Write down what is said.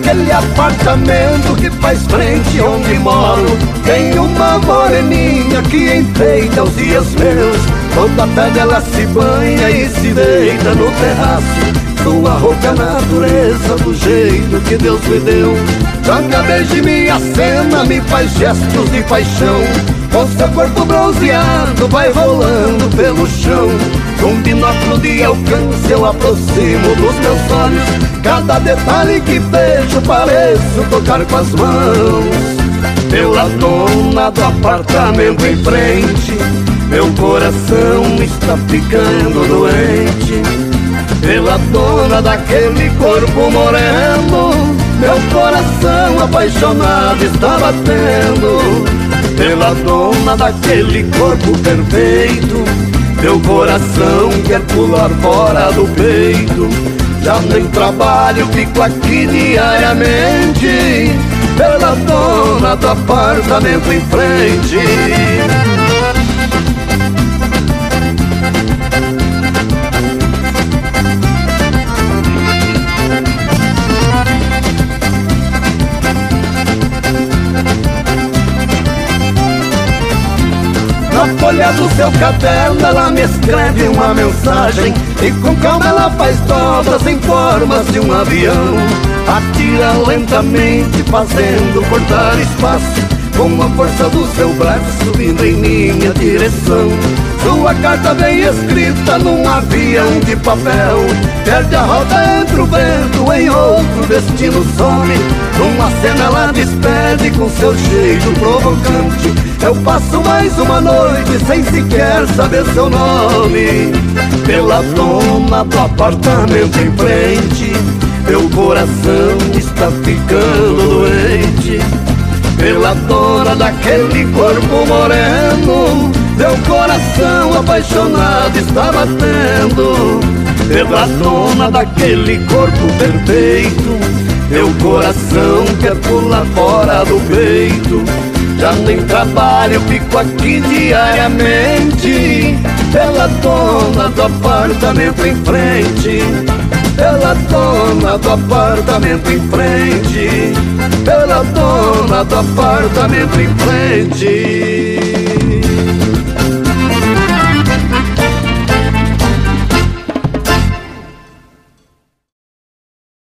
naquele apartamento que faz frente onde moro, tem uma moreninha que enfeita os dias meus. Toda tarde ela se banha e se deita no terraço, sua rouca natureza do jeito que Deus me deu. Joga beijo em minha cena, me faz gestos de paixão, com seu corpo bronzeado vai rolando pelo chão. Com um binóculo de alcance eu aproximo dos meus olhos, cada detalhe que vejo pareço tocar com as mãos. Pela dona do apartamento em frente, meu coração está ficando doente. Pela dona daquele corpo moreno, meu coração apaixonado está batendo. Pela dona daquele corpo perfeito, meu coração quer pular fora do peito. Já nem trabalho, fico aqui diariamente, pela dona do apartamento em frente. Na folha do seu caderno ela me escreve uma mensagem, e com calma ela faz dobras em formas de um avião. Atira lentamente fazendo cortar espaço, com a força do seu braço vindo em minha direção. Sua carta vem escrita num avião de papel, perde a rota entre o vento, em outro destino some. Numa cena ela despede com seu jeito provocante, eu passo mais uma noite sem sequer saber seu nome. Pela dona do apartamento em frente, meu coração está ficando doente. Pela dona daquele corpo moreno, meu coração apaixonado está batendo. Pela dona daquele corpo perfeito, meu coração quer pular fora do peito. Já nem trabalho, fico aqui diariamente, pela dona do apartamento em frente. Pela dona do apartamento em frente, pela dona do apartamento em frente.